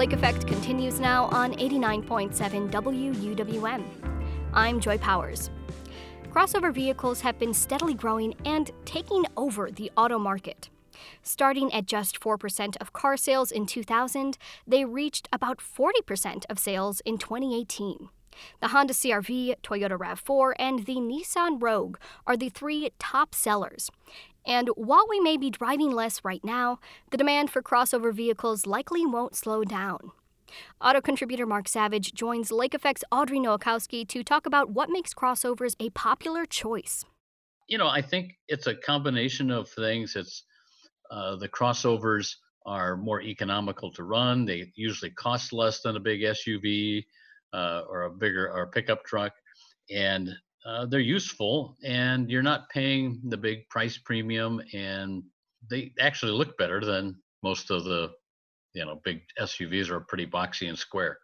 Lake Effect continues now on 89.7 WUWM. I'm Joy Powers. Crossover vehicles have been steadily growing and taking over the auto market. Starting at just 4% of car sales in 2000, they reached about 40% of sales in 2018. The Honda CR-V, Toyota RAV4, and the Nissan Rogue are the three top sellers. And while we may be driving less right now, the demand for crossover vehicles likely won't slow down. Auto contributor Mark Savage joins Lake Effect's Audrey Nowakowski to talk about what makes crossovers a popular choice. I think it's a combination of things. It's the crossovers are more economical to run. They usually cost less than a big SUV or a bigger or pickup truck, and they're useful. And you're not paying the big price premium, and they actually look better than most of the big SUVs are pretty boxy and square.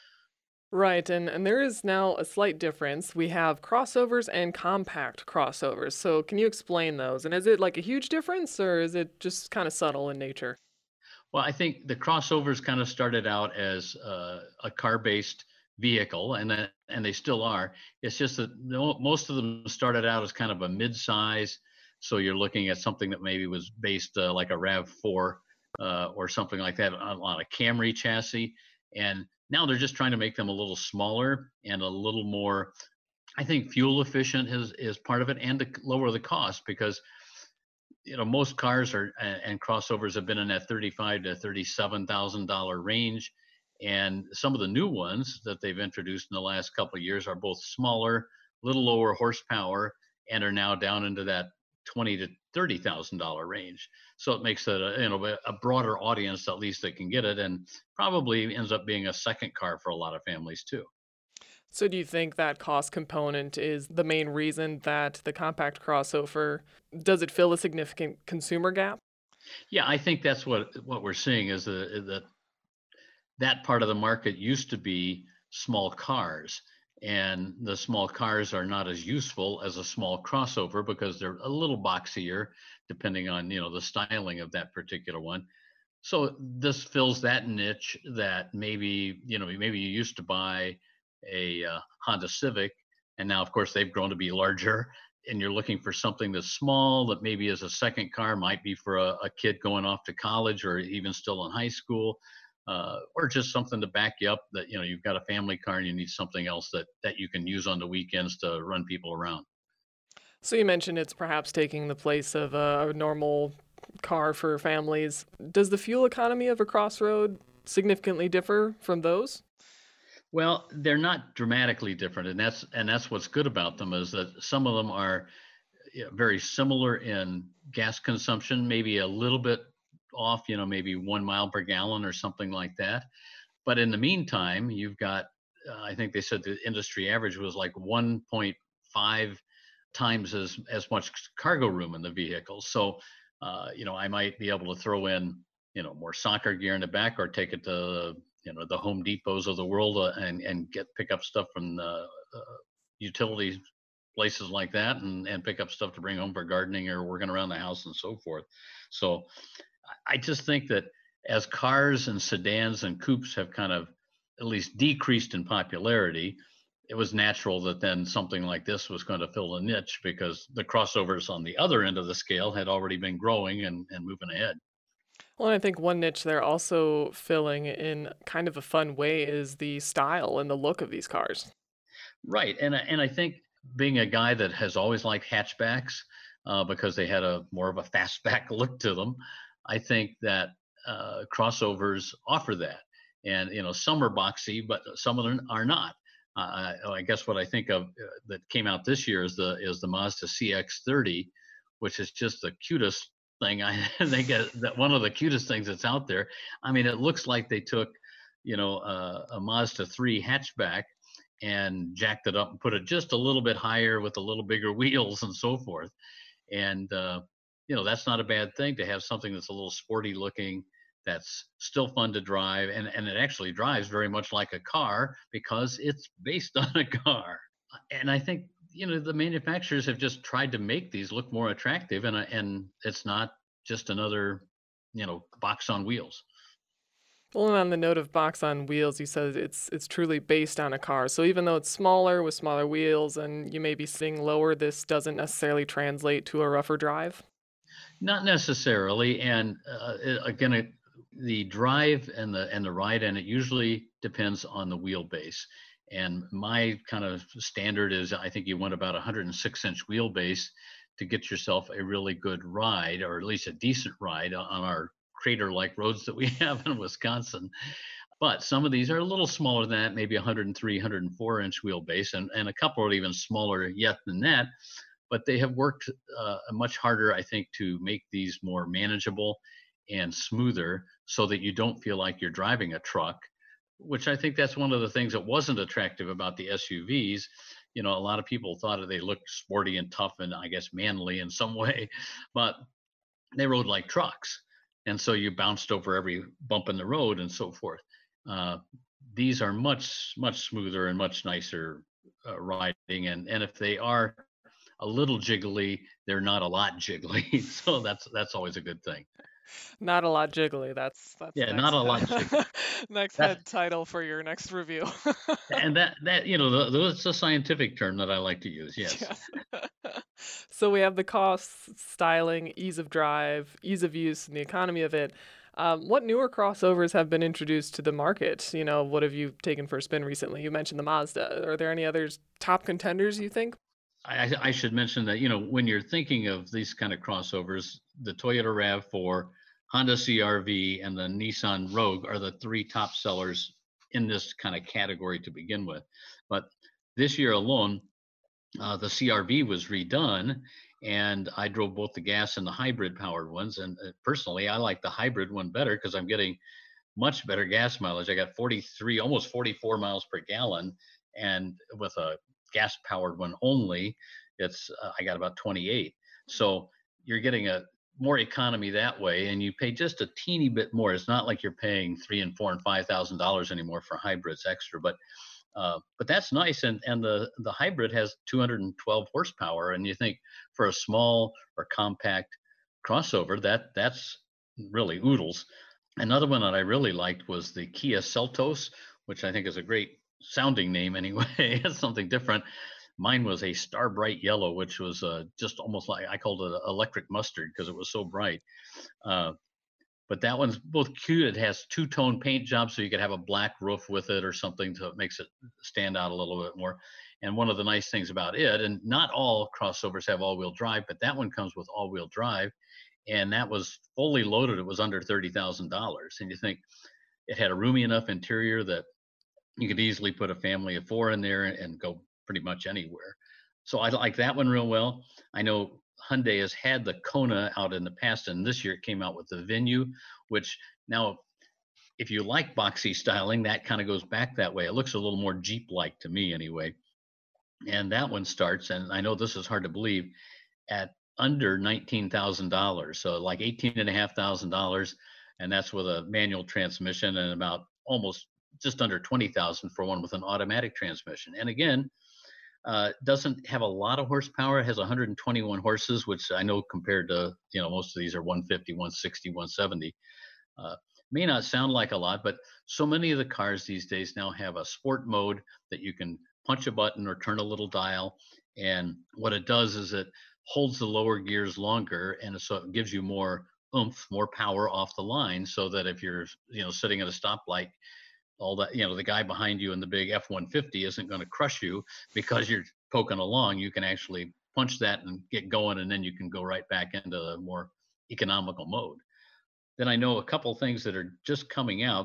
Right, and there is now a slight difference. We have crossovers and compact crossovers. So can you explain those? And is it like a huge difference or is it just kind of subtle in nature? Well, I think the crossovers kind of started out as a car-based vehicle, and they still are. It's just that most of them started out as kind of a mid-size. So you're looking at something that maybe was based like a Rav4 or something like that on a Camry chassis, and now they're just trying to make them a little smaller and a little more. I think fuel efficient is part of it, and to lower the cost because most cars are and crossovers have been in that 35 to $37,000 range, and some of the new ones that they've introduced in the last couple of years are both smaller, little lower horsepower, and are now down into that 20 to $30,000 range. So it makes it a broader audience at least that can get it, and probably ends up being a second car for a lot of families too. So do you think that cost component is the main reason that the compact crossover does it fill a significant consumer gap? Yeah, I think that's what we're seeing is that part of the market used to be small cars, and the small cars are not as useful as a small crossover because they're a little boxier depending on the styling of that particular one. So this fills that niche that maybe you used to buy a Honda Civic, and now of course they've grown to be larger, and you're looking for something that's small that maybe as a second car might be for a kid going off to college or even still in high school, or just something to back you up that you've got a family car and you need something else that you can use on the weekends to run people around. So you mentioned it's perhaps taking the place of a normal car for families. Does the fuel economy of a crossroad significantly differ from those? Well, they're not dramatically different, and that's what's good about them is that some of them are very similar in gas consumption, maybe a little bit off, maybe 1 mile per gallon or something like that. But in the meantime, you've got, I think they said the industry average was like 1.5 times as much cargo room in the vehicle. So, I might be able to throw in, more soccer gear in the back or take it to, the Home Depots of the world and pick up stuff from the utility places like that and pick up stuff to bring home for gardening or working around the house and so forth. So I just think that as cars and sedans and coupes have kind of at least decreased in popularity, it was natural that then something like this was going to fill a niche because the crossovers on the other end of the scale had already been growing and moving ahead. Well, I think one niche they're also filling in kind of a fun way is the style and the look of these cars. Right. And I think being a guy that has always liked hatchbacks because they had a more of a fastback look to them, I think that crossovers offer that. And some are boxy, but some of them are not. I guess what I think of that came out this year is the Mazda CX-30, which is just the cutest thing. I think that one of the cutest things that's out there. I mean, it looks like they took a Mazda 3 hatchback and jacked it up and put it just a little bit higher with a little bigger wheels and so forth. And that's not a bad thing to have something that's a little sporty looking, that's still fun to drive, and it actually drives very much like a car because it's based on a car. And I think the manufacturers have just tried to make these look more attractive, and it's not just another box on wheels. Well, and on the note of box on wheels, you said it's truly based on a car. So even though it's smaller with smaller wheels and you may be sitting lower, this doesn't necessarily translate to a rougher drive. Not necessarily, and again, the drive and the ride, and it usually depends on the wheelbase. And my kind of standard is, I think you want about 106-inch wheelbase to get yourself a really good ride, or at least a decent ride on our crater-like roads that we have in Wisconsin. But some of these are a little smaller than that, maybe 103, 104-inch wheelbase, and a couple are even smaller yet than that. But they have worked much harder, I think, to make these more manageable and smoother so that you don't feel like you're driving a truck, which I think that's one of the things that wasn't attractive about the SUVs. You know, a lot of people thought they looked sporty and tough and I guess manly in some way, but they rode like trucks. And so you bounced over every bump in the road and so forth. Uh, these are much smoother and much nicer riding. And if they are a little jiggly, they're not a lot jiggly. So that's always a good thing. Not a lot jiggly. That's Yeah, not a lot jiggly. next That's head title for your next review. and that that's a scientific term that I like to use. Yes. Yes. So we have the cost, styling, ease of drive, ease of use, and the economy of it. What newer crossovers have been introduced to the market? What have you taken for a spin recently? You mentioned the Mazda. Are there any others top contenders you think? I should mention that when you're thinking of these kind of crossovers, the Toyota RAV4, Honda CRV, and the Nissan Rogue are the three top sellers in this kind of category to begin with. But this year alone, the CRV was redone, and I drove both the gas and the hybrid powered ones. And personally, I like the hybrid one better because I'm getting much better gas mileage. I got 43, almost 44 miles per gallon, and with a gas powered one only, it's I got about 28. So you're getting a more economy that way, and you pay just a teeny bit more. It's not like you're paying three and four and $5,000 anymore for hybrids extra, but that's nice. And the hybrid has 212 horsepower, and you think for a small or compact crossover that's really oodles. Another one that I really liked was the Kia Seltos, which I think is a great sounding name anyway. It's something different. Mine was a star bright yellow, which was just almost like I called it electric mustard because it was so bright. Uh, but that one's both cute. It has two-tone paint job, so you could have a black roof with it or something, so it makes it stand out a little bit more. And one of the nice things about it, and not all crossovers have all-wheel drive, but that one comes with all-wheel drive, and that was fully loaded. It was under $30,000, and you think it had a roomy enough interior that you could easily put a family of four in there and go pretty much anywhere. So I like that one real well. I know Hyundai has had the Kona out in the past, and this year it came out with the Venue, which now, if you like boxy styling, that kind of goes back that way. It looks a little more Jeep-like to me anyway. And that one starts, and I know this is hard to believe, at under $19,000. So like $18,500, and that's with a manual transmission, and about almost just under 20,000 for one with an automatic transmission. And again, doesn't have a lot of horsepower. It has 121 horses, which I know compared to, most of these are 150, 160, 170. May not sound like a lot, but so many of the cars these days now have a sport mode that you can punch a button or turn a little dial. And what it does is it holds the lower gears longer. And so it gives you more oomph, more power off the line, so that if you're, sitting at a stoplight, all that, the guy behind you in the big F-150 isn't going to crush you because you're poking along. You can actually punch that and get going, and then you can go right back into the more economical mode. Then I know a couple things that are just coming out.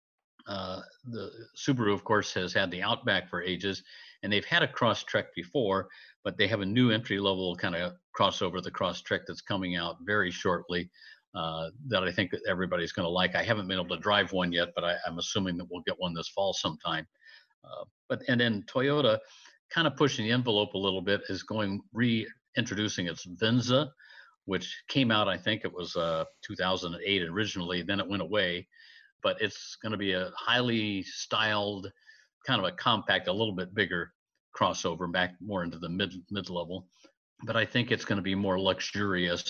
The Subaru, of course, has had the Outback for ages, and they've had a Crosstrek before, but they have a new entry-level kind of crossover, the Crosstrek, that's coming out very shortly, that I think that everybody's going to like. I haven't been able to drive one yet, but I'm assuming that we'll get one this fall sometime. And then Toyota, kind of pushing the envelope a little bit, is reintroducing its Venza, which came out, I think it was 2008 originally, then it went away. But it's going to be a highly styled, kind of a compact, a little bit bigger crossover, back more into the mid level. But I think it's going to be more luxurious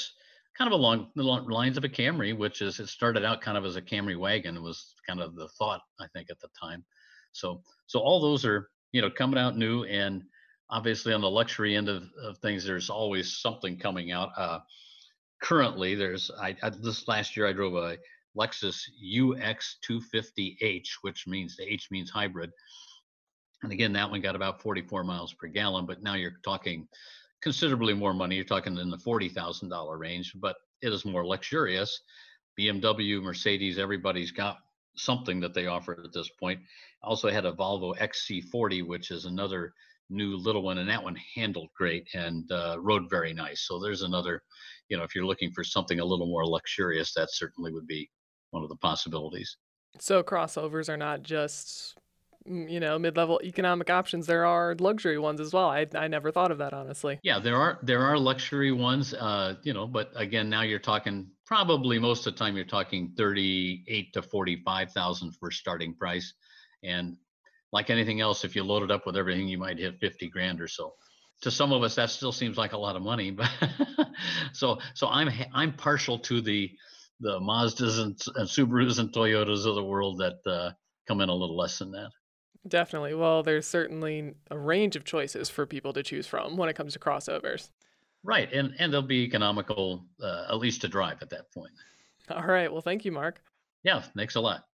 kind of along the lines of a Camry, which is it started out kind of as a Camry wagon. It was kind of the thought, I think, at the time. So all those are coming out new, and obviously on the luxury end of things, there's always something coming out. Currently, this last year I drove a Lexus UX 250H, which means the H means hybrid. And again, that one got about 44 miles per gallon, but now you're talking considerably more money. You're talking in the $40,000 range, but it is more luxurious. BMW, Mercedes, everybody's got something that they offer at this point. I also had a Volvo XC40, which is another new little one, and that one handled great and rode very nice. So there's another, if you're looking for something a little more luxurious, that certainly would be one of the possibilities. So crossovers are not just, mid-level economic options. There are luxury ones as well. I never thought of that, honestly. Yeah, there are luxury ones, but again, now you're talking probably most of the time you're talking 38 to 45,000 for starting price. And like anything else, if you load it up with everything, you might hit 50 grand or so. To some of us, that still seems like a lot of money, but so I'm partial to the Mazdas and Subarus and Toyotas of the world that come in a little less than that. Definitely. Well, there's certainly a range of choices for people to choose from when it comes to crossovers. Right, and they'll be economical, at least to drive at that point. All right. Well, thank you, Mark. Yeah, thanks a lot.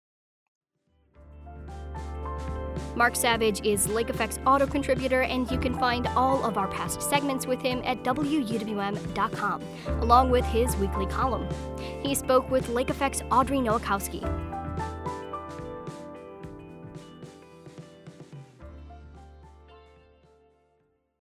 Mark Savage is Lake Effect's auto contributor, and you can find all of our past segments with him at WUWM.com, along with his weekly column. He spoke with Lake Effect's Audrey Nowakowski.